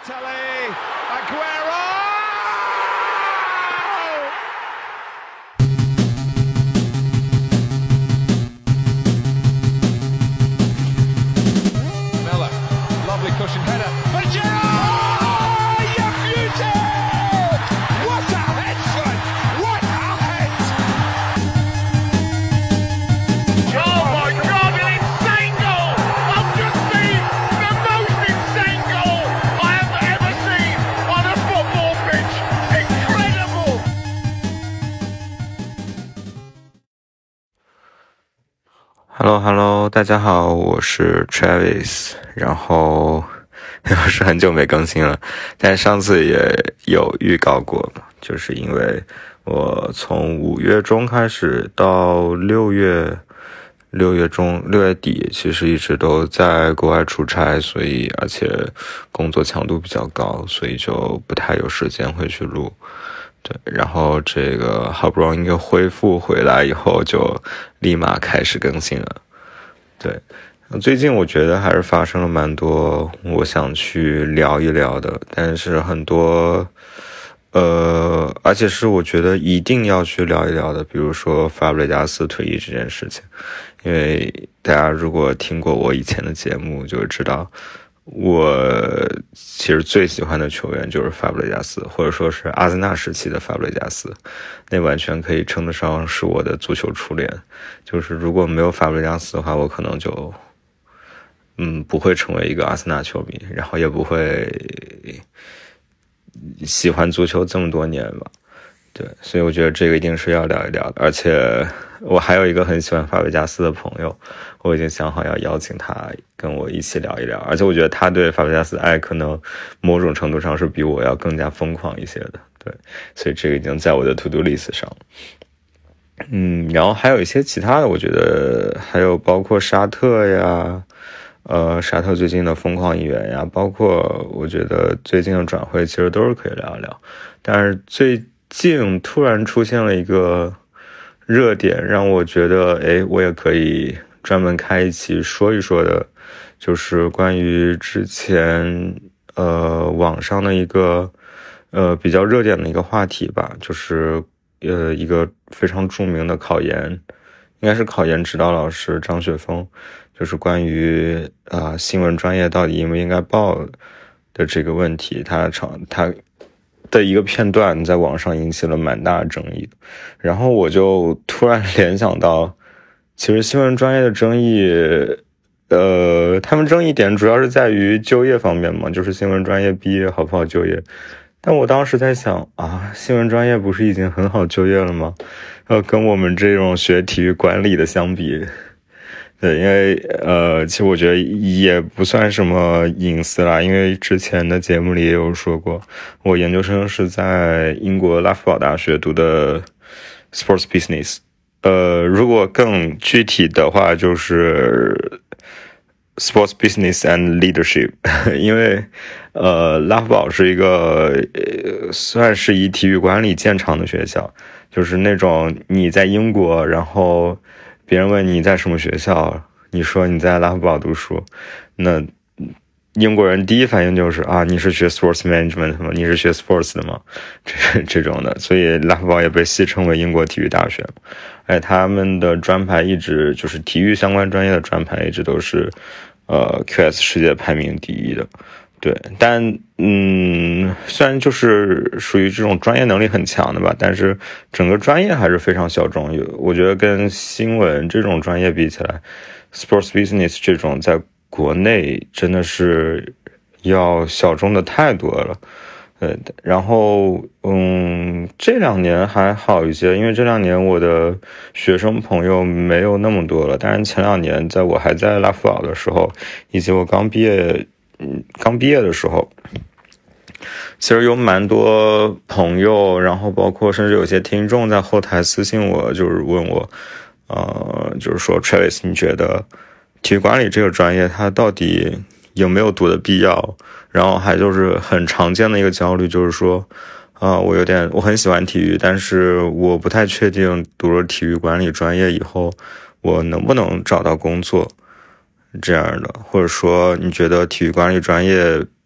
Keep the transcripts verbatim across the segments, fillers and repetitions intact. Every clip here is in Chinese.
Balotelli, Aguero! Miller, lovely cushion header. But Gerrard! You beauty! What a head, son! What a head! Oh my God, an insane goal! I've just seen the most insane goal I have ever seen on a football pitch. Incredible! Hello Hello， 大家好，我是 Travis， 然后又是很久没更新了，但上次也有预告过嘛，就是因为我从五月中开始到六月六月中六月底，其实一直都在国外出差，所以而且工作强度比较高，所以就不太有时间会去录。对，然后这个好不容易又恢复回来以后，就立马开始更新了。对，最近我觉得还是发生了蛮多我想去聊一聊的，但是很多呃，而且是我觉得一定要去聊一聊的，比如说法布雷加斯退役这件事情。因为大家如果听过我以前的节目就知道，我其实最喜欢的球员就是法布雷加斯，或者说是阿森纳时期的法布雷加斯，那完全可以称得上是我的足球初恋。就是如果没有法布雷加斯的话，我可能就嗯不会成为一个阿森纳球迷，然后也不会喜欢足球这么多年吧。对，所以我觉得这个一定是要聊一聊的，而且我还有一个很喜欢法布雷加斯的朋友，我已经想好要邀请他跟我一起聊一聊，而且我觉得他对法布雷加斯的爱可能某种程度上是比我要更加疯狂一些的。对，所以这个已经在我的 to do list 上。嗯，然后还有一些其他的，我觉得还有包括沙特呀，呃，沙特最近的疯狂引援呀，包括我觉得最近的转会其实都是可以聊一聊。但是最近突然出现了一个热点，让我觉得诶我也可以专门开一期说一说的，就是关于之前呃网上的一个呃比较热点的一个话题吧，就是呃一个非常著名的考研，应该是考研指导老师张雪峰，就是关于啊、呃、新闻专业到底应不应该报的这个问题，他常他的一个片段在网上引起了蛮大的争议，然后我就突然联想到，其实新闻专业的争议，呃，他们争议点主要是在于就业方面嘛，就是新闻专业毕业好不好就业。但我当时在想啊，新闻专业不是已经很好就业了吗？呃，跟我们这种学体育管理的相比。对，因为呃，其实我觉得也不算什么隐私啦，因为之前的节目里也有说过，我研究生是在英国拉夫堡大学读的 Sports Business， 呃，如果更具体的话就是 Sports Business and Leadership， 因为呃，拉夫堡是一个呃算是以体育管理见长的学校，就是那种你在英国，然后别人问你在什么学校，你说你在拉夫堡读书，那英国人第一反应就是啊，你是学 sports management 吗？你是学 sports 的吗？这这种的，所以拉夫堡也被戏称为英国体育大学。哎，他们的专排一直就是体育相关专业的专排一直都是呃 Q S 世界排名第一的。对，但嗯，虽然就是属于这种专业能力很强的吧，但是整个专业还是非常小众。我觉得跟新闻这种专业比起来 ，sports business 这种在国内真的是要小众的太多了。呃，然后嗯，这两年还好一些，因为这两年我的学生朋友没有那么多了。但是前两年在我还在拉夫堡的时候，以及我刚毕业。嗯，刚毕业的时候，其实有蛮多朋友，然后包括甚至有些听众在后台私信我，就是问我，呃，就是说 Travis， 你觉得体育管理这个专业它到底有没有读的必要？然后还就是很常见的一个焦虑，就是说，啊、呃，我有点我很喜欢体育，但是我不太确定读了体育管理专业以后，我能不能找到工作。这样的，或者说你觉得体育管理专业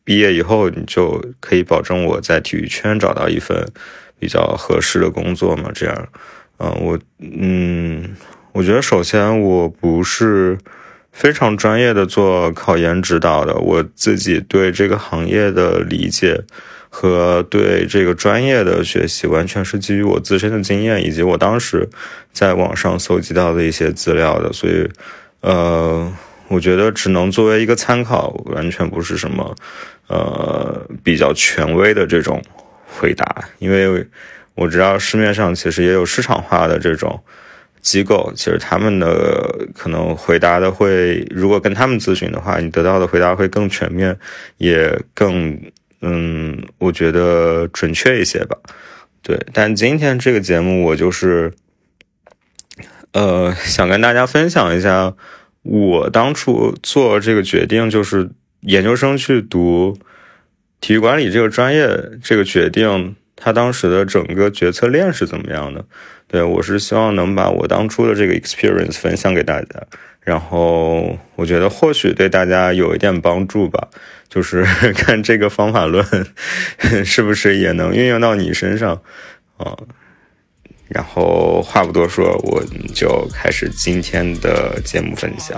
毕业以后你就可以保证我在体育圈找到一份比较合适的工作嘛，这样，嗯、呃，我，嗯，我觉得首先我不是非常专业的做考研指导的，我自己对这个行业的理解和对这个专业的学习完全是基于我自身的经验以及我当时在网上搜集到的一些资料的，所以，呃，我觉得只能作为一个参考，完全不是什么，呃，比较权威的这种回答，因为我知道市面上其实也有市场化的这种机构，其实他们的可能回答的会，如果跟他们咨询的话，你得到的回答会更全面，也更，嗯，我觉得准确一些吧。对，但今天这个节目我就是，呃，想跟大家分享一下我当初做这个决定，就是研究生去读体育管理这个专业，这个决定他当时的整个决策链是怎么样的。对，我是希望能把我当初的这个 experience 分享给大家，然后我觉得或许对大家有一点帮助吧，就是看这个方法论是不是也能运用到你身上啊。然后话不多说，我们就开始今天的节目分享。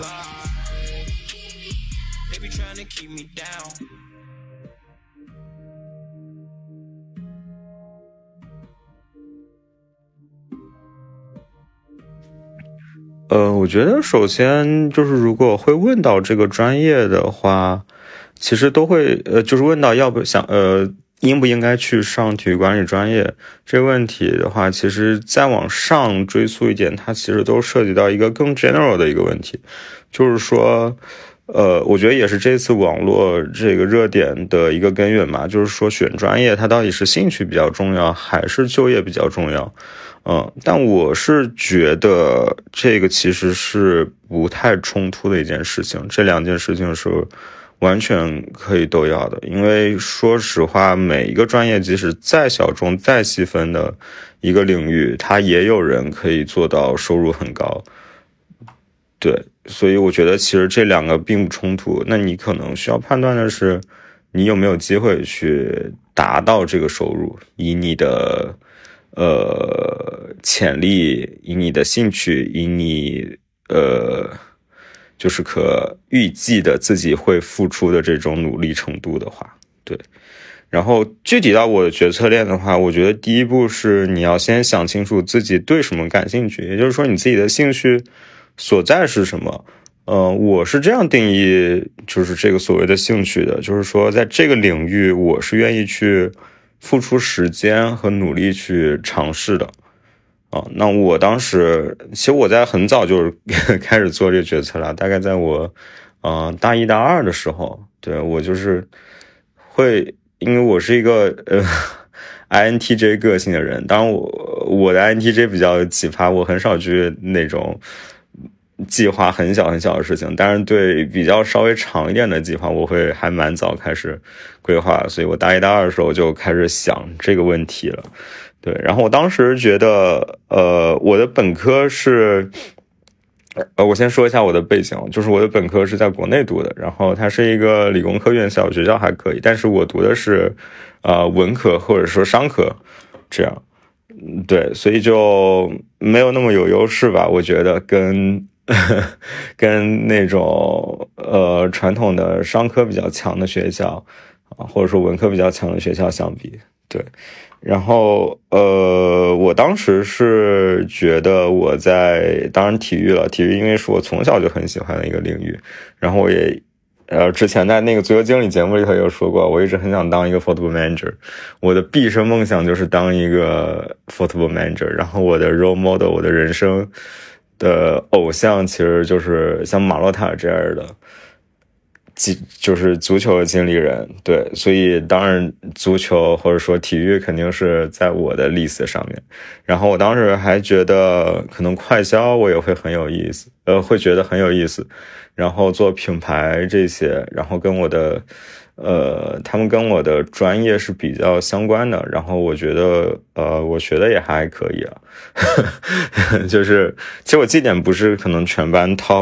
呃，我觉得首先就是如果会问到这个专业的话，其实都会呃，就是问到要不想呃应不应该去上体育管理专业这个问题的话，其实再往上追溯一点，它其实都涉及到一个更 general 的一个问题，就是说呃，我觉得也是这次网络这个热点的一个根源嘛，就是说选专业它到底是兴趣比较重要还是就业比较重要。嗯，但我是觉得这个其实是不太冲突的一件事情，这两件事情是完全可以都要的，因为说实话，每一个专业即使再小众再细分的一个领域，它也有人可以做到收入很高。对，所以我觉得其实这两个并不冲突，那你可能需要判断的是你有没有机会去达到这个收入，以你的呃，潜力，以你的兴趣，以你呃，就是可预计的自己会付出的这种努力程度的话，对。然后具体到我的决策链的话，我觉得第一步是你要先想清楚自己对什么感兴趣，也就是说你自己的兴趣所在是什么。呃，我是这样定义，就是这个所谓的兴趣的，就是说在这个领域，我是愿意去付出时间和努力去尝试的啊。那我当时其实我在很早就是开始做这个决策了，大概在我呃大一大二的时候，对，我就是会，因为我是一个呃 I N T J 个性的人，当然我我的 I N T J 比较奇葩，我很少去那种计划很小很小的事情，但是对比较稍微长一点的计划，我会还蛮早开始规划，所以我大一大二的时候就开始想这个问题了。对，然后我当时觉得，呃，我的本科是，呃，我先说一下我的背景，就是我的本科是在国内读的，然后它是一个理工科院校，学校还可以，但是我读的是，呃，文科或者说商科，这样，对，所以就没有那么有优势吧，我觉得跟。跟那种呃传统的商科比较强的学校啊，或者说文科比较强的学校相比，对。然后呃，我当时是觉得我在当然体育了，体育因为是我从小就很喜欢的一个领域，然后我也呃之前在那个足球经理节目里头有说过，我一直很想当一个 football manager， 我的毕生梦想就是当一个 football manager， 然后我的 role model， 我的人生的偶像其实就是像马洛塔这样的，就是足球的经理人，对，所以当然足球或者说体育肯定是在我的 list 上面。然后我当时还觉得可能快销我也会很有意思，呃，会觉得很有意思。然后做品牌这些，然后跟我的呃，他们跟我的专业是比较相关的，然后我觉得呃，我学的也还可以啊，就是其实我绩点不是可能全班 top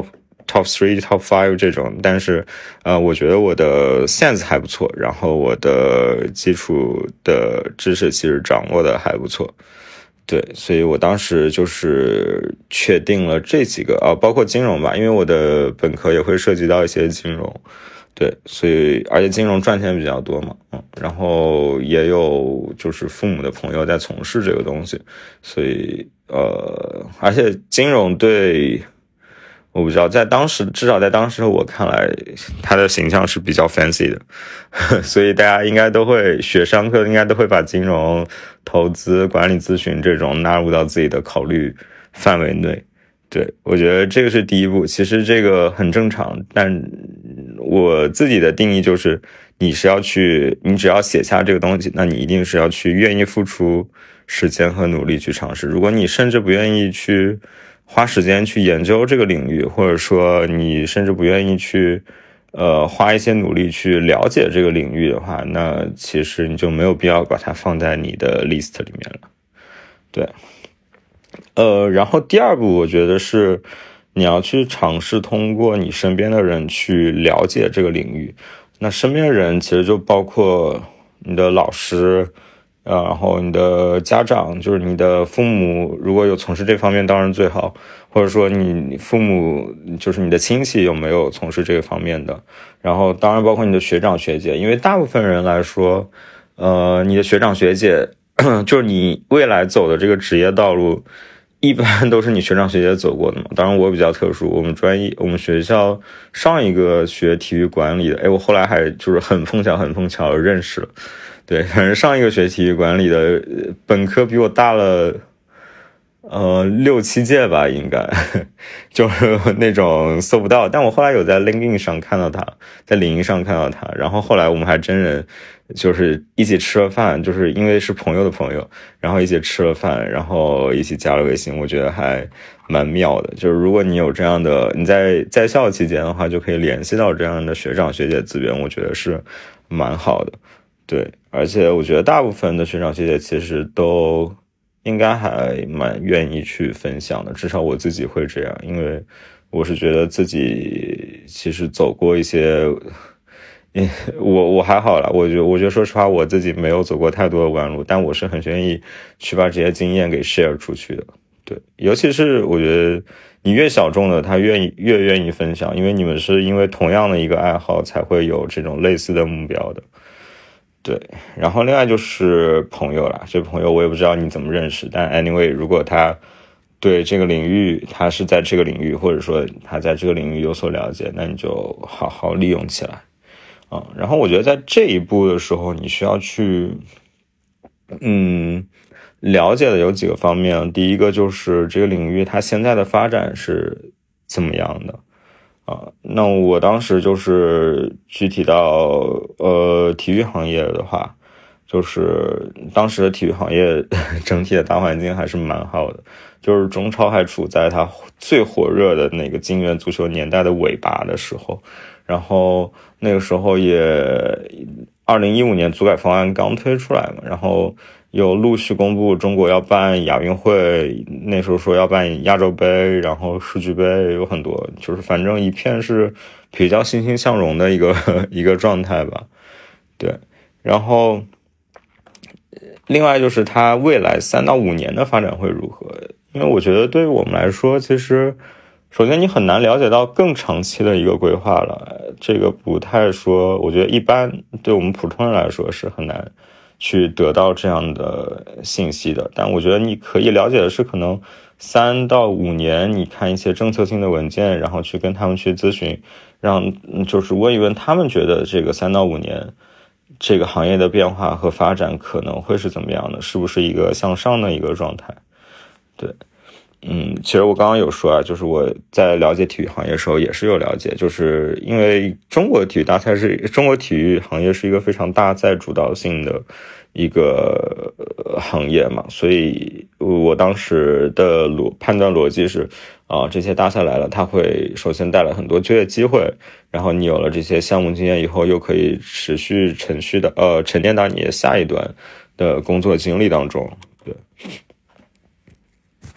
top three top five 这种，但是呃我觉得我的 sense 还不错，然后我的基础的知识其实掌握的还不错。对，所以我当时就是确定了这几个啊，包括金融吧，因为我的本科也会涉及到一些金融。对，所以而且金融赚钱比较多嘛，嗯，然后也有就是父母的朋友在从事这个东西，所以呃，而且金融对，我不知道，在当时至少在当时我看来，他的形象是比较 fancy 的，所以大家应该都会学商科，应该都会把金融、投资、管理咨询这种纳入到自己的考虑范围内。对，我觉得这个是第一步，其实这个很正常，但我自己的定义就是，你是要去，你只要写下这个东西，那你一定是要去愿意付出时间和努力去尝试。如果你甚至不愿意去花时间去研究这个领域，或者说你甚至不愿意去呃花一些努力去了解这个领域的话，那其实你就没有必要把它放在你的 list 里面了。对。呃，然后第二步我觉得是你要去尝试通过你身边的人去了解这个领域。那身边的人其实就包括你的老师，呃，然后你的家长，就是你的父母，如果有从事这方面当然最好，或者说你父母就是你的亲戚有没有从事这个方面的，然后当然包括你的学长学姐，因为大部分人来说，呃，你的学长学姐就是你未来走的这个职业道路一般都是你学长学姐走过的嘛。当然我比较特殊，我们专业我们学校上一个学体育管理的，哎，我后来还就是很碰巧很碰巧认识了。对，反正上一个学体育管理的本科比我大了呃六七届吧，应该就是那种搜不到，但我后来有在 LinkedIn 上看到他，在领英上看到他，然后后来我们还真人就是一起吃了饭，就是因为是朋友的朋友，然后一起吃了饭，然后一起加了微信，我觉得还蛮妙的。就是如果你有这样的，你在在校期间的话，就可以联系到这样的学长学姐资源，我觉得是蛮好的。对，而且我觉得大部分的学长学姐其实都应该还蛮愿意去分享的，至少我自己会这样，因为我是觉得自己其实走过一些，我我还好啦，我觉得我觉得说实话，我自己没有走过太多的弯路，但我是很愿意去把这些经验给 share 出去的。对，尤其是我觉得你越小众的，他愿意越愿意分享，因为你们是因为同样的一个爱好才会有这种类似的目标的。对，然后另外就是朋友啦，这朋友我也不知道你怎么认识，但 anyway 如果他对这个领域，他是在这个领域，或者说他在这个领域有所了解，那你就好好利用起来啊。然后我觉得在这一步的时候，你需要去嗯了解的有几个方面，第一个就是这个领域它现在的发展是怎么样的啊，那我当时就是具体到呃体育行业的话，就是当时的体育行业整体的大环境还是蛮好的，就是中超还处在它最火热的那个金元足球年代的尾巴的时候，然后那个时候也二零一五年足改方案刚推出来嘛，然后有陆续公布中国要办亚运会，那时候说要办亚洲杯，然后世俱杯，有很多，就是反正一片是比较欣欣向荣的一个一个状态吧。对，然后另外就是它未来三到五年的发展会如何？因为我觉得对于我们来说，其实首先你很难了解到更长期的一个规划了，这个不太说，我觉得一般对我们普通人来说是很难去得到这样的信息的，但我觉得你可以了解的是，可能三到五年，你看一些政策性的文件，然后去跟他们去咨询，让就是问一问他们觉得这个三到五年这个行业的变化和发展可能会是怎么样的，是不是一个向上的一个状态？对，嗯，其实我刚刚有说啊，就是我在了解体育行业的时候也是有了解，就是因为中国体育大赛是中国体育行业是一个非常大在主导性的一个行业嘛，所以我当时的逻判断逻辑是啊、呃，这些大赛来了，它会首先带来很多就业机会，然后你有了这些项目经验以后，又可以持续程序的呃沉淀到你的下一段的工作经历当中。对。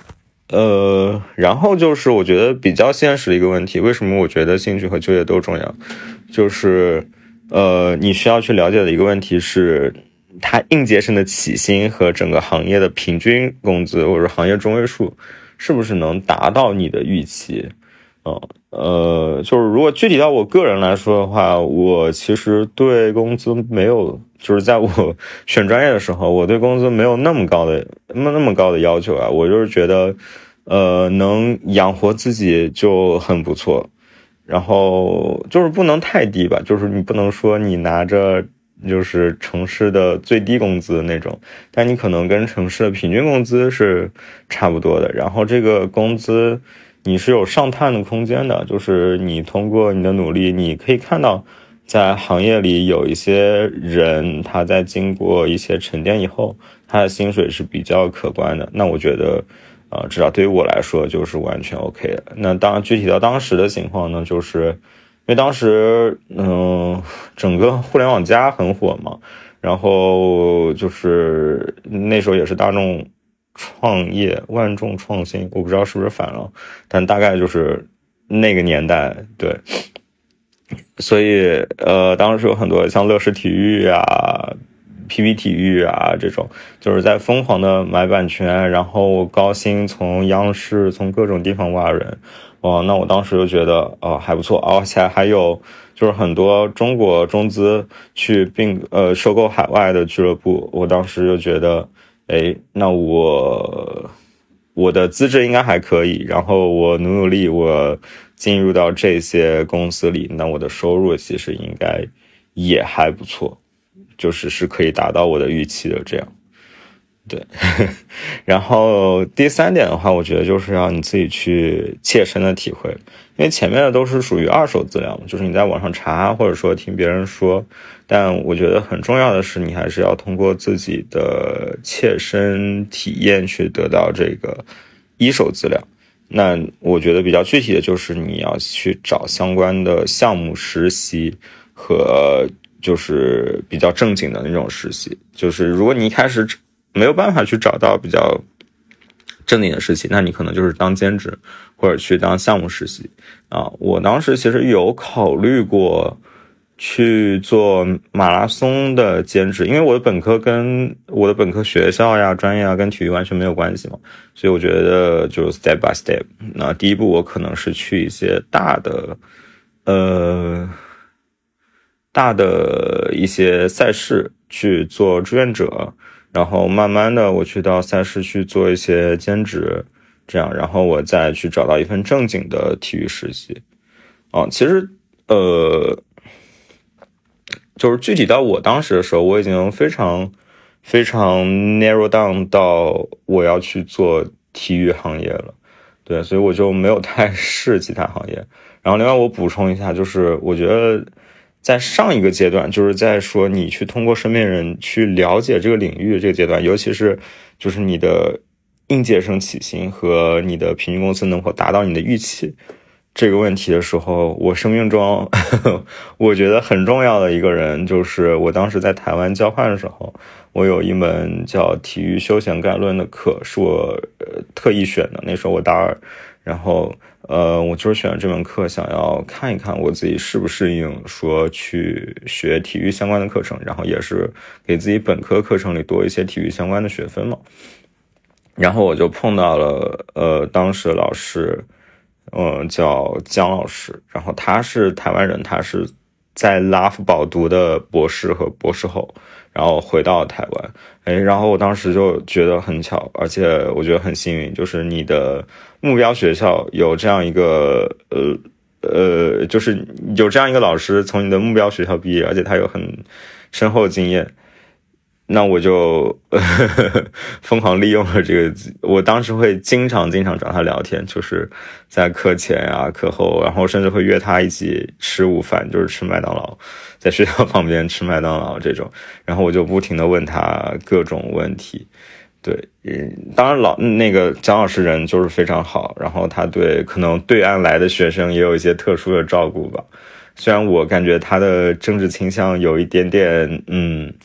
呃，然后就是我觉得比较现实的一个问题，为什么我觉得兴趣和就业都重要？就是呃，你需要去了解的一个问题是，它应届生的起薪和整个行业的平均工资或者行业中位数是不是能达到你的预期？呃呃，就是如果具体到我个人来说的话，我其实对工资没有，就是在我选专业的时候，我对工资没有那么高的那那么高的要求啊。我就是觉得，呃，能养活自己就很不错，然后就是不能太低吧，就是你不能说你拿着就是城市的最低工资那种，但你可能跟城市的平均工资是差不多的，然后这个工资你是有上探的空间的，就是你通过你的努力，你可以看到在行业里有一些人他在经过一些沉淀以后，他的薪水是比较可观的，那我觉得呃，至少对于我来说就是完全 OK 的。那当然具体到当时的情况呢，就是因为当时嗯、呃，整个互联网加很火嘛，然后就是那时候也是大众创业万众创新，我不知道是不是反了，但大概就是那个年代，对。所以呃，当时有很多像乐视体育啊、P P 体育啊这种，就是在疯狂的买版权，然后高薪从央视从各种地方挖人。哦，那我当时就觉得哦还不错，而且还有就是很多中国中资去并呃收购海外的俱乐部，我当时就觉得，哎，那我我的资质应该还可以，然后我努努力，我进入到这些公司里，那我的收入其实应该也还不错，就是是可以达到我的预期的这样。对，然后第三点的话，我觉得就是要你自己去切身的体会，因为前面的都是属于二手资料，就是你在网上查或者说听别人说，但我觉得很重要的是你还是要通过自己的切身体验去得到这个一手资料。那我觉得比较具体的就是你要去找相关的项目实习和就是比较正经的那种实习，就是如果你一开始没有办法去找到比较正经的实习，那你可能就是当兼职或者去当项目实习啊。我当时其实有考虑过去做马拉松的兼职，因为我的本科跟我的本科学校呀、专业啊跟体育完全没有关系嘛，所以我觉得就 step by step。那第一步我可能是去一些大的呃大的一些赛事去做志愿者。然后慢慢的我去到赛事去做一些兼职，这样，然后我再去找到一份正经的体育实习。啊，其实呃，就是具体到我当时的时候，我已经非常非常 narrow down 到我要去做体育行业了，对，所以我就没有太试其他行业。然后另外我补充一下，就是我觉得在上一个阶段，就是在说你去通过身边人去了解这个领域这个阶段，尤其是就是你的应届生起薪和你的平均工资能否达到你的预期这个问题的时候，我生命中呵呵我觉得很重要的一个人，就是我当时在台湾交换的时候，我有一门叫体育休闲概论的课，是我、呃、特意选的，那时候我大二，然后呃，我就是选了这门课，想要看一看我自己适不适应说去学体育相关的课程，然后也是给自己本科课程里多一些体育相关的学分嘛。然后我就碰到了呃当时的老师，呃叫姜老师，然后他是台湾人，他是在拉夫堡读的博士和博士后，然后回到台湾，哎，然后我当时就觉得很巧，而且我觉得很幸运，就是你的目标学校有这样一个呃呃，就是有这样一个老师从你的目标学校毕业，而且他有很深厚的经验，那我就呵呵疯狂利用了这个，我当时会经常经常找他聊天，就是在课前啊、课后，然后甚至会约他一起吃午饭，就是吃麦当劳，在学校旁边吃麦当劳这种，然后我就不停的问他各种问题。对，嗯，当然老那个姜老师人就是非常好，然后他对可能对岸来的学生也有一些特殊的照顾吧。虽然我感觉他的政治倾向有一点点，嗯，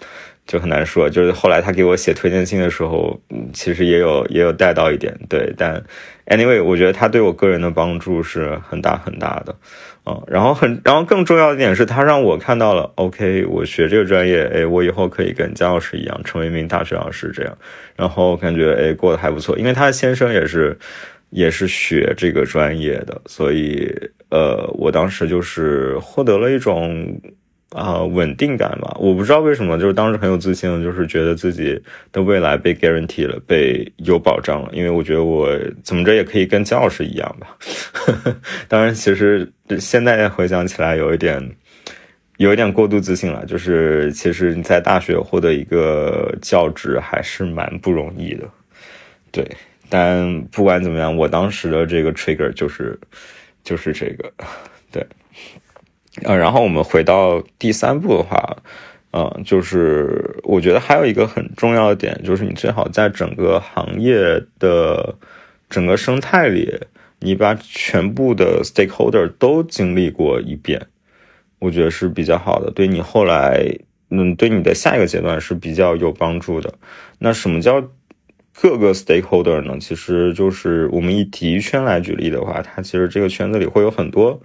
就很难说。就是后来他给我写推荐信的时候，嗯，其实也有也有带到一点，对。但 anyway， 我觉得他对我个人的帮助是很大很大的，嗯。然后很，然后更重要的一点是，他让我看到了 ，OK， 我学这个专业，哎，我以后可以跟姜老师一样，成为一名大学老师这样。然后感觉哎过得还不错，因为他的先生也是也是学这个专业的，所以呃，我当时就是获得了一种。啊、呃，稳定感吧，我不知道为什么，就是当时很有自信，就是觉得自己的未来被 guarantee 了，被有保障了，因为我觉得我怎么着也可以跟姜老师一样吧。当然，其实现在回想起来，有一点，有一点过度自信了，就是其实你在大学获得一个教职还是蛮不容易的，对。但不管怎么样，我当时的这个 trigger 就是就是这个，对。呃，然后我们回到第三步的话，呃，就是我觉得还有一个很重要的点，就是你最好在整个行业的整个生态里，你把全部的 stakeholder 都经历过一遍，我觉得是比较好的，对你后来，嗯，对你的下一个阶段是比较有帮助的。那什么叫各个 stakeholder 呢？其实就是我们以体育圈来举例的话，它其实这个圈子里会有很多。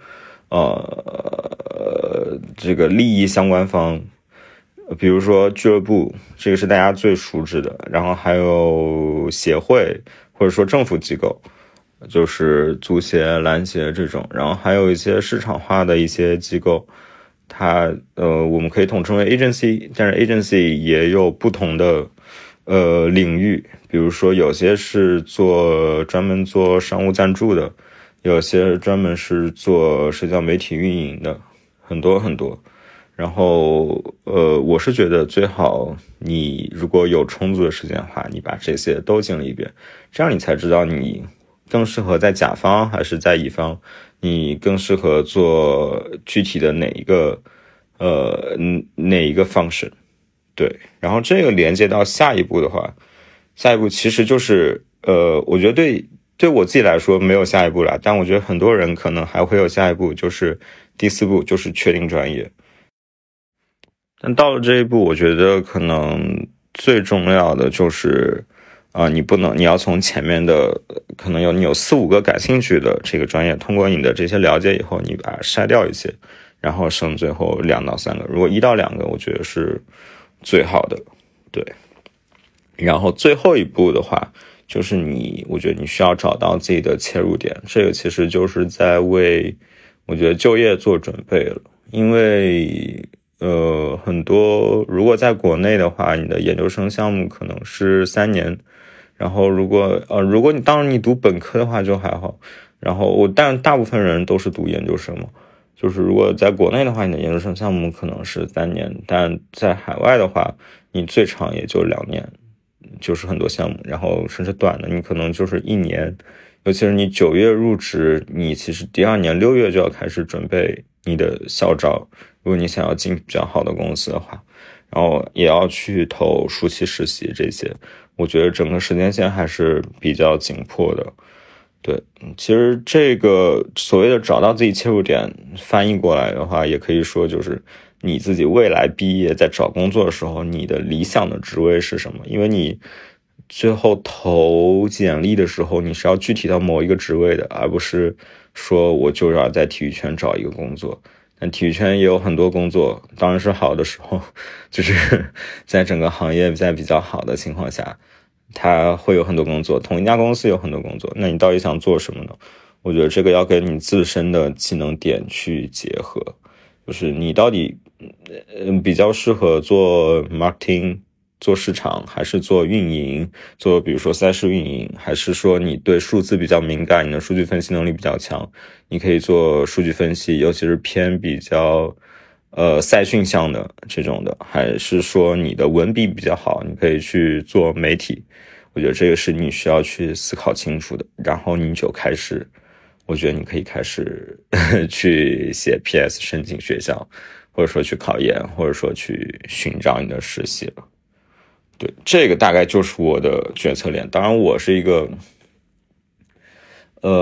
呃，这个利益相关方，比如说俱乐部，这个是大家最熟知的，然后还有协会或者说政府机构，就是足协、篮协这种，然后还有一些市场化的一些机构，它呃我们可以统称为 agency， 但是 agency 也有不同的呃领域，比如说有些是做专门做商务赞助的。有些专门是做社交媒体运营的，很多很多。然后，呃，我是觉得最好你如果有充足的时间的话，你把这些都经历一遍，这样你才知道你更适合在甲方还是在乙方，你更适合做具体的哪一个，呃，哪一个 function。对，然后这个连接到下一步的话，下一步其实就是，呃，我觉得对。对我自己来说没有下一步了，但我觉得很多人可能还会有下一步，就是第四步，就是确定专业。但到了这一步，我觉得可能最重要的就是啊、呃，你不能，你要从前面的可能有你有四五个感兴趣的这个专业，通过你的这些了解以后，你把它筛掉一些，然后剩最后两到三个，如果一到两个，我觉得是最好的，对。然后最后一步的话。就是你，我觉得你需要找到自己的切入点，这个其实就是在为我觉得就业做准备了。因为呃，很多如果在国内的话，你的研究生项目可能是三年，然后如果呃，如果你当然你读本科的话就还好，然后我但大部分人都是读研究生嘛，就是如果在国内的话，你的研究生项目可能是三年，但在海外的话，你最长也就两年。就是很多项目，然后甚至短的，你可能就是一年，尤其是你九月入职，你其实第二年六月就要开始准备你的校招，如果你想要进比较好的公司的话，然后也要去投暑期实习这些，我觉得整个时间线还是比较紧迫的。对，其实这个所谓的找到自己切入点，翻译过来的话，也可以说就是你自己未来毕业在找工作的时候，你的理想的职位是什么？因为你最后投简历的时候，你是要具体到某一个职位的，而不是说我就要在体育圈找一个工作。但体育圈也有很多工作，当然是好的时候，就是在整个行业在比较好的情况下，它会有很多工作，同一家公司有很多工作，那你到底想做什么呢？我觉得这个要跟你自身的技能点去结合，就是你到底嗯比较适合做 marketing 做市场，还是做运营，做比如说赛事运营，还是说你对数字比较敏感，你的数据分析能力比较强，你可以做数据分析，尤其是偏比较呃赛训项的这种的，还是说你的文笔比较好，你可以去做媒体。我觉得这个是你需要去思考清楚的，然后你就开始，我觉得你可以开始去写 P S 申请学校，或者说去考研，或者说去寻找你的实习了。对，这个大概就是我的决策链。当然我是一个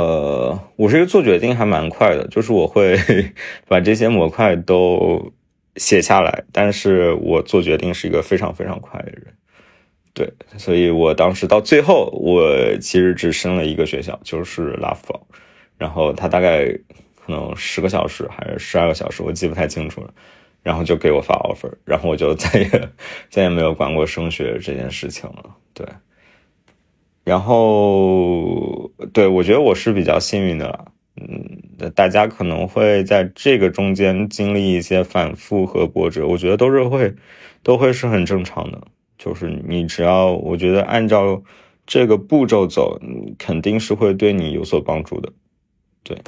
呃我是一个做决定还蛮快的，就是我会把这些模块都写下来，但是我做决定是一个非常非常快的人。对，所以我当时到最后，我其实只申了一个学校，就是拉夫堡，然后他大概可能十个小时还是十二个小时，我记不太清楚了，然后就给我发 offer， 然后我就再也再也没有管过升学这件事情了。对，然后对，我觉得我是比较幸运的啦。嗯，大家可能会在这个中间经历一些反复和波折，我觉得都是会都会是很正常的。就是你只要我觉得按照这个步骤走，肯定是会对你有所帮助的。对。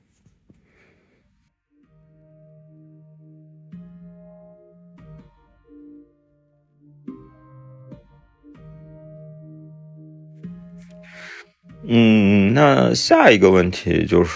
嗯，那下一个问题就是，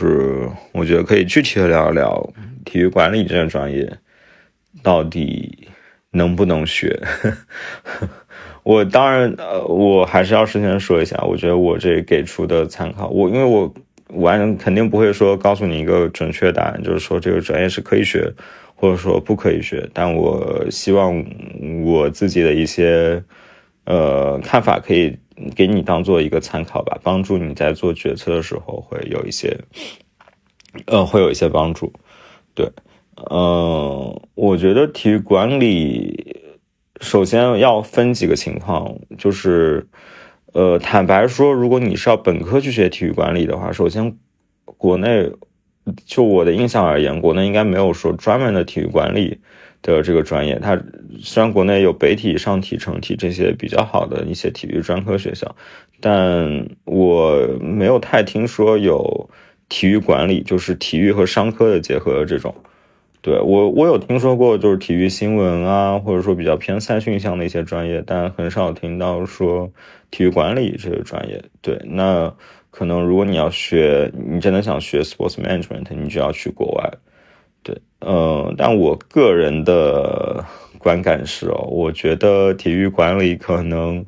我觉得可以具体的聊一聊体育管理这个专业到底能不能学。我当然呃，我还是要事先说一下，我觉得我这给出的参考，我因为我完肯定不会说告诉你一个准确答案，就是说这个专业是可以学或者说不可以学，但我希望我自己的一些呃看法可以给你当做一个参考吧，帮助你在做决策的时候会有一些呃会有一些帮助。对，嗯、呃，我觉得体育管理首先要分几个情况，就是呃坦白说，如果你是要本科去学体育管理的话，首先国内就我的印象而言，国内应该没有说专门的体育管理的这个专业。它虽然国内有北体、上体、成体这些比较好的一些体育专科学校，但我没有太听说有体育管理，就是体育和商科的结合这种。对，我我有听说过就是体育新闻啊，或者说比较偏赛训向的一些专业，但很少听到说体育管理这个专业。对，那可能如果你要学，你真的想学 sports management， 你就要去国外。对，呃，但我个人的观感是哦，我觉得体育管理可能，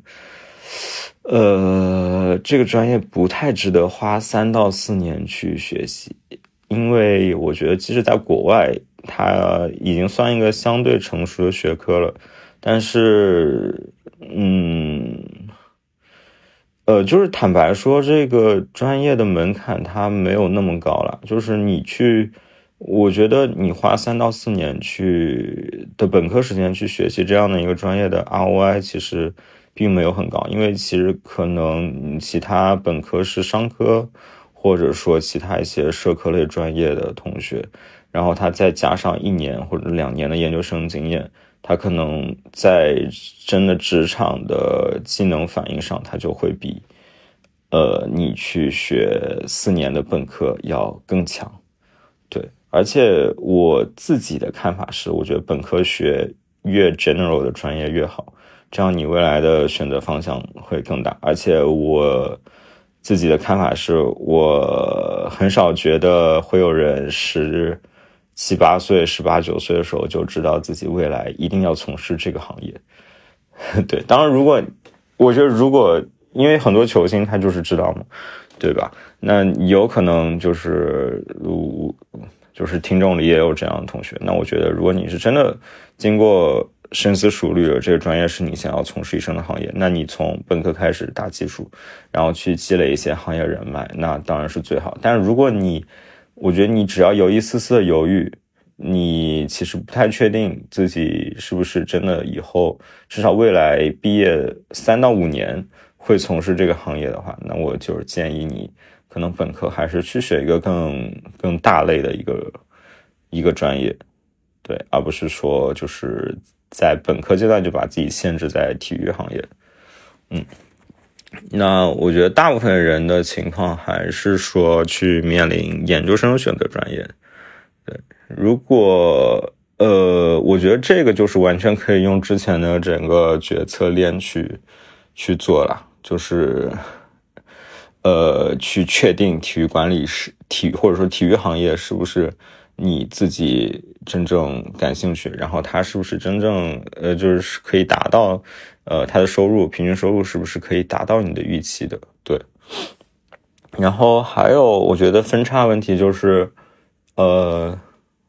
呃，这个专业不太值得花三到四年去学习，因为我觉得即使在国外，它已经算一个相对成熟的学科了，但是，嗯。呃，就是坦白说，这个专业的门槛它没有那么高了。就是你去，我觉得你花三到四年去的本科时间去学习这样的一个专业的 R O I 其实并没有很高，因为其实可能其他本科是商科，或者说其他一些社科类专业的同学，然后他再加上一年或者两年的研究生经验。他可能在真的职场的技能反应上，他就会比呃你去学四年的本科要更强。对，而且我自己的看法是，我觉得本科学越 general 的专业越好，这样你未来的选择方向会更大。而且我自己的看法是，我很少觉得会有人十七八岁、十八九岁的时候就知道自己未来一定要从事这个行业。对，当然，如果我觉得，如果因为很多球星他就是知道嘛，对吧？那有可能就是就是听众里也有这样的同学。那我觉得，如果你是真的经过深思熟虑了，这个专业是你想要从事一生的行业，那你从本科开始打基础，然后去积累一些行业人脉，那当然是最好。但是如果你我觉得你只要有一丝丝的犹豫，你其实不太确定自己是不是真的以后至少未来毕业三到五年会从事这个行业的话，那我就是建议你可能本科还是去学一个更更大类的一个一个专业，对，而不是说就是在本科阶段就把自己限制在体育行业。嗯。那我觉得大部分人的情况还是说去面临研究生选择专业。对，如果呃，我觉得这个就是完全可以用之前的整个决策链去去做了，就是呃，去确定体育管理是体育或者说体育行业是不是你自己真正感兴趣，然后它是不是真正呃，就是可以达到呃，它的收入平均收入是不是可以达到你的预期的？对。然后还有，我觉得分叉问题就是，呃，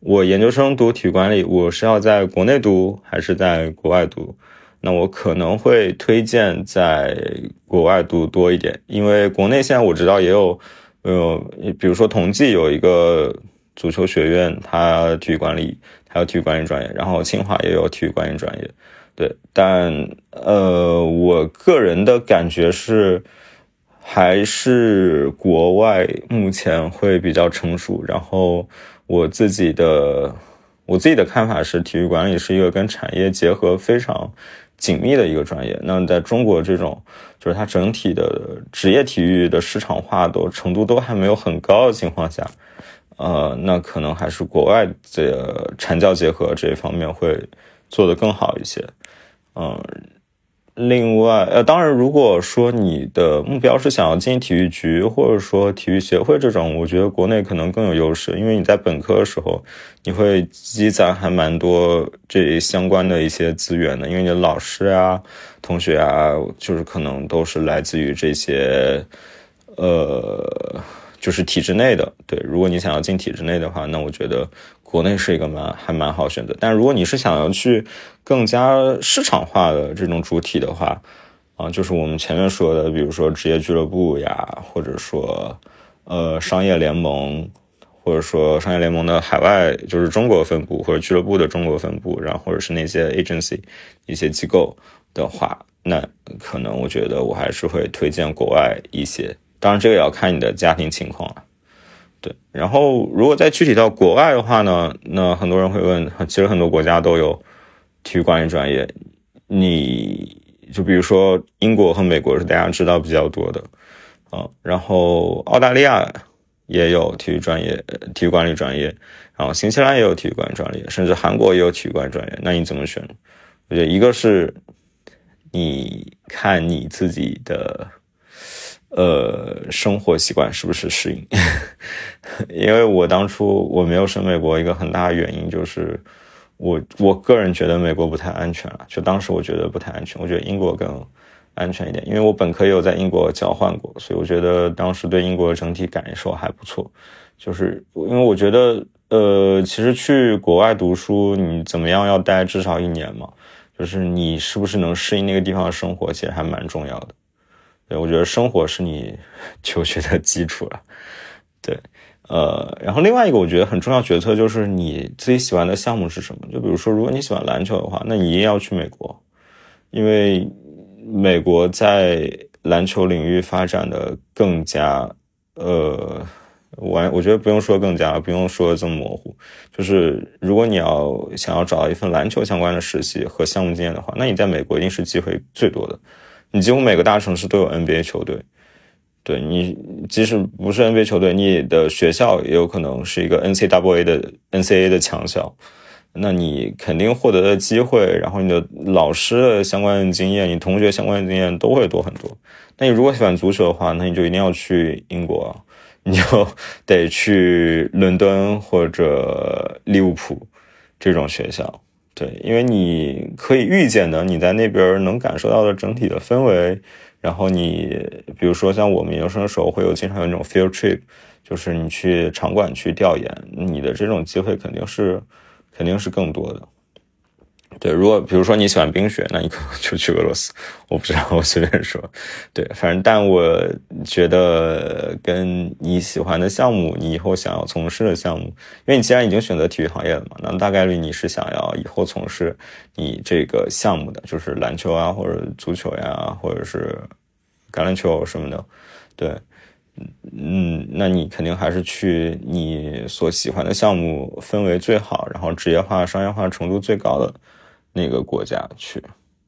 我研究生读体育管理，我是要在国内读还是在国外读？那我可能会推荐在国外读多一点，因为国内现在我知道也有，呃，比如说同济有一个足球学院，它体育管理，它有体育管理专业，然后清华也有体育管理专业，对，但呃，我个人的感觉是，还是国外目前会比较成熟，然后我自己的我自己的看法是，体育管理是一个跟产业结合非常紧密的一个专业。那在中国这种就是它整体的职业体育的市场化都程度都还没有很高的情况下，呃，那可能还是国外的产教结合这一方面会做得更好一些。嗯，另外，呃，当然，如果说你的目标是想要进体育局或者说体育协会这种，我觉得国内可能更有优势，因为你在本科的时候，你会积攒还蛮多这相关的一些资源的，因为你的老师啊、同学啊，就是可能都是来自于这些，呃，就是体制内的。对，如果你想要进体制内的话，那我觉得国内是一个蛮还蛮好选择。但如果你是想要去更加市场化的这种主体的话，啊，就是我们前面说的，比如说职业俱乐部呀，或者说呃商业联盟，或者说商业联盟的海外就是中国分部，或者俱乐部的中国分部，然后或者是那些 agency 一些机构的话，那可能我觉得我还是会推荐国外一些。当然这个也要看你的家庭情况啊。对，然后如果再具体到国外的话呢，那很多人会问，其实很多国家都有体育管理专业，你就比如说英国和美国是大家知道比较多的啊，然后澳大利亚也有体育专业、体育管理专业，然后新西兰也有体育管理专业，甚至韩国也有体育管理专业。那你怎么选？我觉得一个是你看你自己的呃，生活习惯是不是适应？因为我当初我没有升美国，一个很大的原因就是我我个人觉得美国不太安全了，就当时我觉得不太安全，我觉得英国更安全一点，因为我本科也有在英国交换过，所以我觉得当时对英国的整体感受还不错。就是因为我觉得呃，其实去国外读书，你怎么样要待至少一年嘛，就是你是不是能适应那个地方的生活，其实还蛮重要的。对，我觉得生活是你求学的基础了。对，呃，然后另外一个我觉得很重要决策就是你自己喜欢的项目是什么。就比如说，如果你喜欢篮球的话，那你一定要去美国，因为美国在篮球领域发展的更加，呃，我我觉得不用说更加，不用说这么模糊。就是如果你要想要找到一份篮球相关的实习和项目经验的话，那你在美国一定是机会最多的。你几乎每个大城市都有 N B A 球队，对，你即使不是 N B A 球队，你的学校也有可能是一个 N C double A 的 N C A A 的强校，那你肯定获得的机会，然后你的老师的相关的经验，你同学相关的经验都会多很多。那你如果喜欢足球的话，那你就一定要去英国啊，你就得去伦敦或者利物浦这种学校。对，因为你可以预见的，你在那边能感受到的整体的氛围，然后你比如说像我们研究生的时候会有经常有那种 field trip， 就是你去场馆去调研，你的这种机会肯定是肯定是更多的。对，如果比如说你喜欢冰雪，那你可能就去俄罗斯，我不知道，我随便说。对，反正但我觉得跟你喜欢的项目，你以后想要从事的项目，因为你既然已经选择体育行业了嘛，那大概率你是想要以后从事你这个项目的，就是篮球啊，或者足球呀，或者是橄榄球什么的。对，嗯，那你肯定还是去你所喜欢的项目氛围最好，然后职业化、商业化程度最高的那个国家去。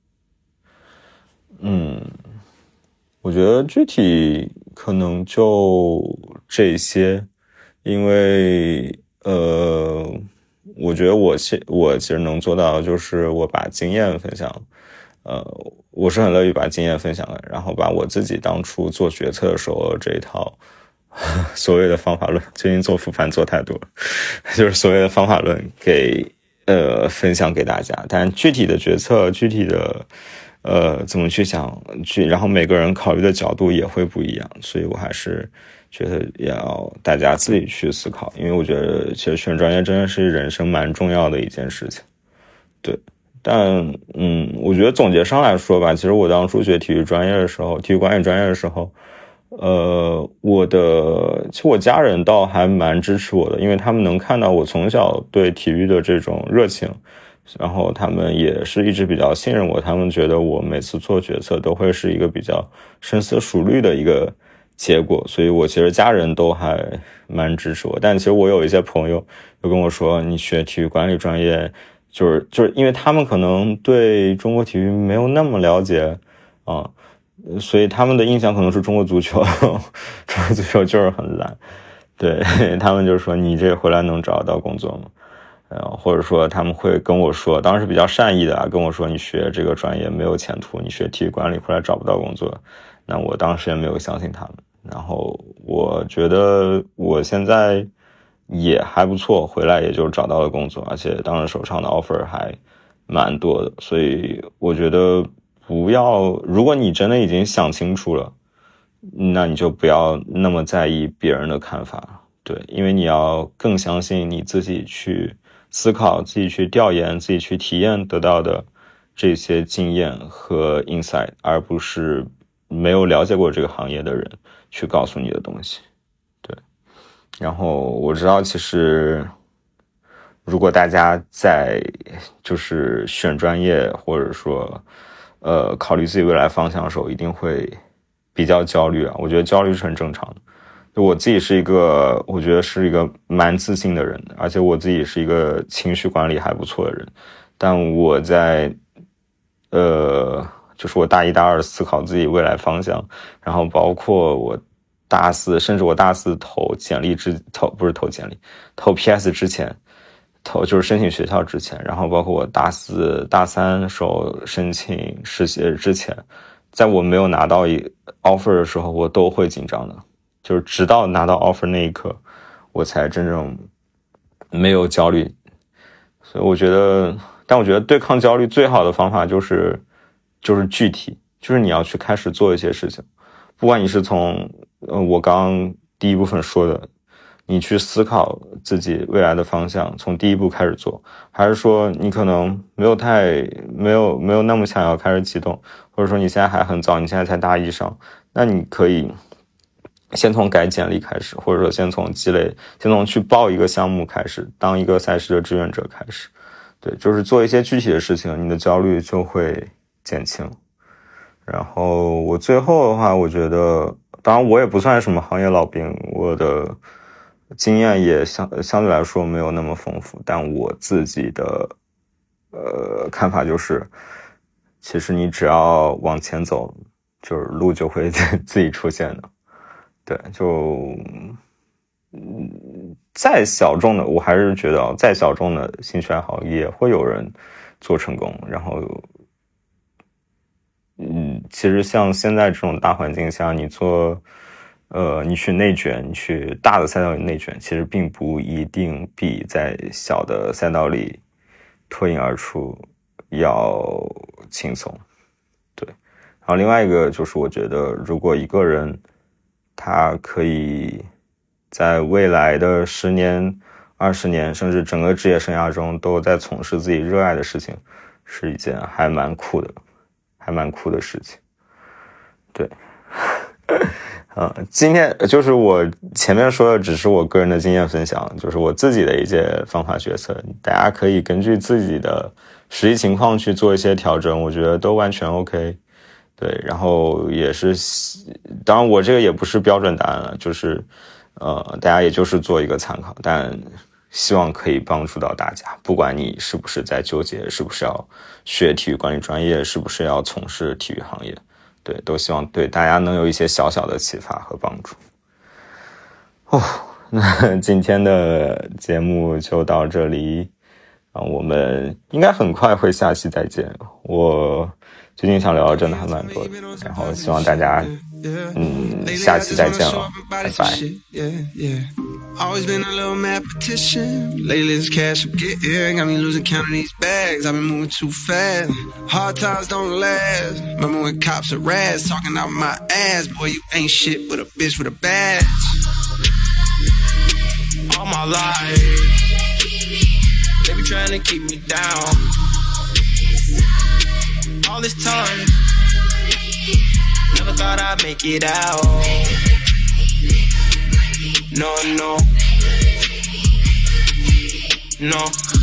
嗯，我觉得具体可能就这些，因为呃，我觉得我其我其实能做到就是我把经验分享，呃，我是很乐意把经验分享的，然后把我自己当初做决策的时候这一套所谓的方法论，最近做复盘做太多了，就是所谓的方法论给呃分享给大家，但具体的决策、具体的呃，怎么去想去，然后每个人考虑的角度也会不一样，所以我还是觉得要大家自己去思考，因为我觉得其实选专业真的是人生蛮重要的一件事情。对，但嗯，我觉得总结上来说吧，其实我当初学体育专业的时候，体育管理专业的时候，呃，我的其实我家人倒还蛮支持我的，因为他们能看到我从小对体育的这种热情，然后他们也是一直比较信任我，他们觉得我每次做决策都会是一个比较深思熟虑的一个结果，所以我其实家人都还蛮支持我。但其实我有一些朋友就跟我说，你学体育管理专业就是就是因为他们可能对中国体育没有那么了解啊，所以他们的印象可能是中国足球中国足球就是很烂，对，他们就说你这回来能找得到工作吗？呃，或者说他们会跟我说，当然是比较善意的啊，跟我说你学这个专业没有前途，你学体育管理回来找不到工作。那我当时也没有相信他们，然后我觉得我现在也还不错，回来也就找到了工作，而且当时手上的 offer 还蛮多的，所以我觉得不要，如果你真的已经想清楚了，那你就不要那么在意别人的看法，对，因为你要更相信你自己去思考，自己去调研，自己去体验得到的这些经验和 insight， 而不是没有了解过这个行业的人去告诉你的东西。对，然后我知道其实如果大家在就是选专业或者说呃考虑自己未来方向的时候一定会比较焦虑啊，我觉得焦虑是很正常的。就我自己是一个我觉得是一个蛮自信的人，而且我自己是一个情绪管理还不错的人，但我在呃就是我大一大二思考自己未来方向，然后包括我大四甚至我大四投简历之投不是投简历投 P S 之前，投就是申请学校之前，然后包括我大四大三时候申请实习之前，在我没有拿到一 offer 的时候我都会紧张的，就是直到拿到 offer 那一刻我才真正没有焦虑。所以我觉得但我觉得对抗焦虑最好的方法就是就是具体，就是你要去开始做一些事情，不管你是从呃我刚刚第一部分说的你去思考自己未来的方向，从第一步开始做，还是说你可能没有太没有没有那么想要开始启动，或者说你现在还很早，你现在才大一上，那你可以先从改简历开始，或者说先从积累，先从去报一个项目开始，当一个赛事的志愿者开始。对，就是做一些具体的事情，你的焦虑就会减轻。然后我最后的话，我觉得当然我也不算什么行业老兵，我的经验也相相对来说没有那么丰富，但我自己的呃看法就是，其实你只要往前走，就是路就会自己出现的。对，就嗯，再小众的，我还是觉得再小众的兴趣爱好也会有人做成功。然后嗯，其实像现在这种大环境下，你做呃，你去内卷，你去大的赛道里内卷，其实并不一定比在小的赛道里脱颖而出要轻松。对，然后另外一个就是我觉得如果一个人他可以在未来的十年、二十年，甚至整个职业生涯中都在从事自己热爱的事情，是一件还蛮酷的还蛮酷的事情。对呃，今天就是我前面说的只是我个人的经验分享，就是我自己的一些方法决策，大家可以根据自己的实际情况去做一些调整，我觉得都完全 OK。对，然后也是当然我这个也不是标准答案了，就是呃大家也就是做一个参考，但希望可以帮助到大家，不管你是不是在纠结是不是要学体育管理专业，是不是要从事体育行业，对，都希望对大家能有一些小小的启发和帮助。哦，那今天的节目就到这里，我们应该很快会下期再见。我最近想聊的真的还蛮多的，然后希望大家嗯，下期再见了，拜拜。 Always been a little mathematician. Lately this cash I'm getting got me losing count of these bags. I've been moving too fast. Hard times don't last. Remember when cops are rats talking out my ass? Boy, you ain't shit but a bitch with a badge. All my life they be trying to keep me down. All this time never thought I'd make it out. No, no, no.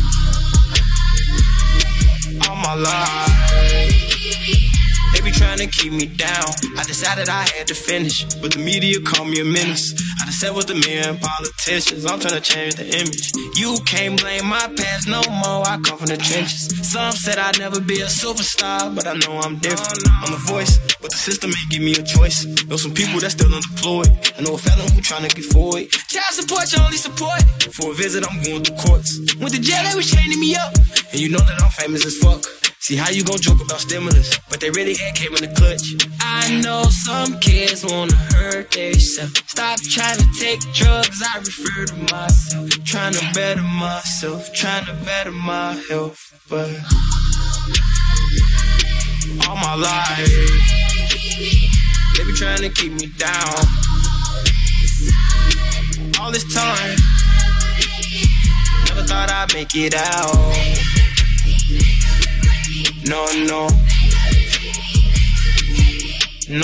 All my life they be trying to keep me down. I decided I had to finish, but the media called me a menace. I done sat with the men politicians, I'm trying to change the image. You can't blame my past no more, I come from the trenches. Some said I'd never be a superstar, but I know I'm different. I'm a voice, but the system ain't give me a choice. Know some people that's still unemployed. I know a felon who trying to get forward. Child support, your only support. For a visit, I'm going through courts. Went to jail, they was chaining me up. And you know that I'm famous as fuck. See how you gon' joke about stimulus, but they really had came in the clutch. I know some kids wanna hurt themselves. Stop trying to take drugs, I refer to myself. Trying to better myself, trying to better my health. But all my life they be trying to keep me down. All this time never thought I'd make it out. No, no, no.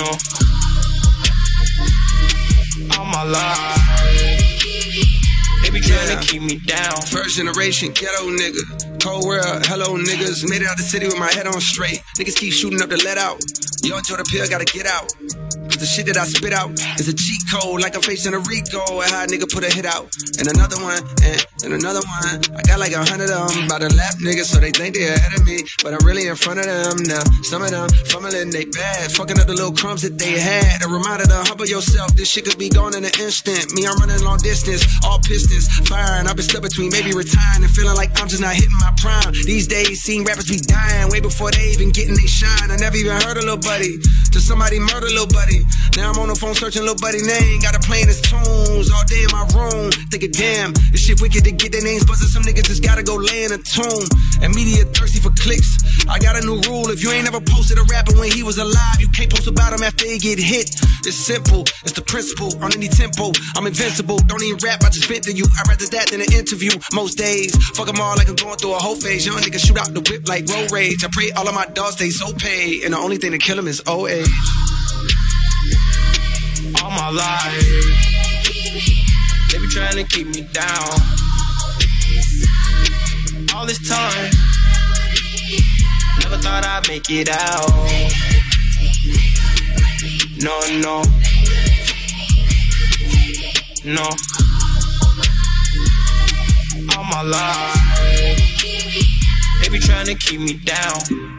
All my life they be trying yeah. to keep me down. First generation ghetto nigga, cold world, hello niggas. Made it out the city with my head on straight. Niggas keep shooting up the let out. Yo, Jordan Pill gotta get out. Cause the shit that I spit out is a cheat code, like I'm facing a Rico. And how a nigga put a hit out. And another one, and, and another one. I got like a hundred of them by the left niggas, so they think they ahead of me, but I'm really in front of them now. Some of them fumbling they bad, fucking up the little crumbs that they had. A reminder to humble yourself, this shit could be gone in an instant. Me, I'm running long distance, all pistons firing. I've been stuck between maybe retiring and feeling like I'm just not hitting my prime. These days, seeing rappers be dying way before they even getting they shine. I never even heard a little buddy till somebody murder little buddy. Now I'm on the phone searching little buddy name. Got to playing his tunes all day in my room. Thinking, damn, this shit wicked to get their names buzzing. Some niggas just gotta go lay in a tomb. And media thirsty for clicks. I got a new rule. If you ain't never posted a rapper when he was alive, you can't post about him after he get hit. It's simple. It's the principle. On any tempo, I'm invincible. Don't even rap, I just vent to you. I'd rather that than an interview. Most days, fuck them all like I'm going through a whole phase. Young niggas shoot out the whip like road rage. I pray all of my dogs stay so paid. And the only thing to kill them is old age. All my life they be trying to keep me down. All this time never thought I'd make it out. No, no, no. All my life they be trying to keep me down.